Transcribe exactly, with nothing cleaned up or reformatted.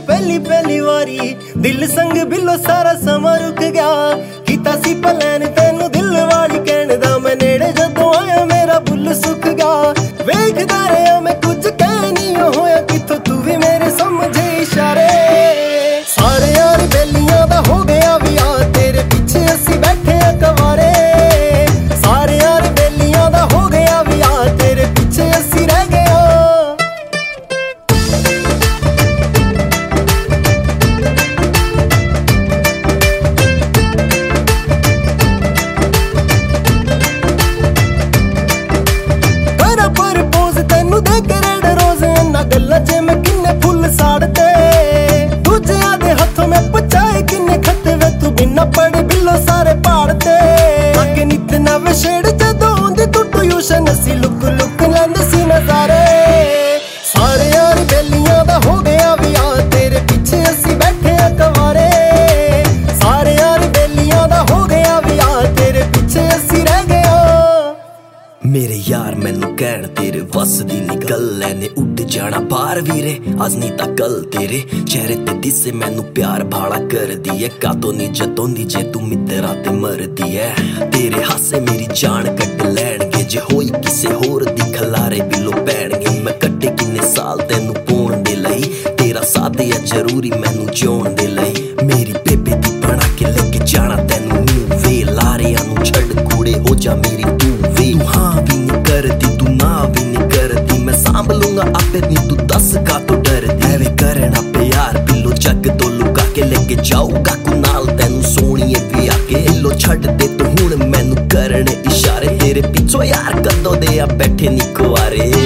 पहली पहली वारी दिल संग बिलो सारा समा रुक गया। कीता सी प्लान तेनू दिल वाली कहने दा, मैं नेड़े जदों आया मेरा बुल सुक गया। वेखदा रहा मैं कुछ कह नहीं होया, किथों तू भी मेरे समझे इशारे। सारे यार बेलियां दा हो गया विआह, तेरे पीछे असी बैठे आ कवारे। सारे यार बेलियां दा हो गया विआह, तेरे पीछे असी रह गया। गल्ला च मैं किन्ने फुल साड़ते, दूजिया दे हथों में पचाए किन्ने खत्ते वे, तू बिना पढ़े बिलो सारे पाड़ते। अगे नित नवे शेड़ जदों आंदी तू ट्यूशन, असी लुक लुक लैंदे सी नजारे। सारे यार बेलियां दा हो गया विआह, तेरे पीछे असी बैठे आ कवारे। सारे यार बेलियां दा हो गया विआह, तेरे पीछे असी रह गया। मेरे यार मैनू कहण तेरे वस दी नी गल ऐ, ने उड जाना बाहर वीरे अज नी तां कल। तेरे चेहरे ते दिसे मैनू प्यार भाड़ा कर दी है, कातों नी जतों दी जे तू मित्तरा ते मरदी है। तेरे हासे मेरी जान कट लैणगे, जे होई किसे होर दी खलारे बिलो पैणगे। मैं कट्टे किन्ने साल तैनू पाउण दे लई, तेरा साथ है जरूरी मैनू जिउण दे लई। मेरी बेबे दी बना के लेके जाना तैनू न्यू वे, लारियां नू छड़ कूड़े हो जा मेरी तू वे। तू हाँ भी नी करदी तू ना भी नी करदी, मैं सांभ लूंगा आपे नी तू दस का तो डरदी। एवे करना प्यार बिलो जग तो लुका के लेके जाऊगा कुनाल तैनू सोहणीए भी आके। बिलो छड़ दे तू हुण मैनू करने इशारे, तेरे पिछो यार कदों दे आ बैठे नी कुआरे।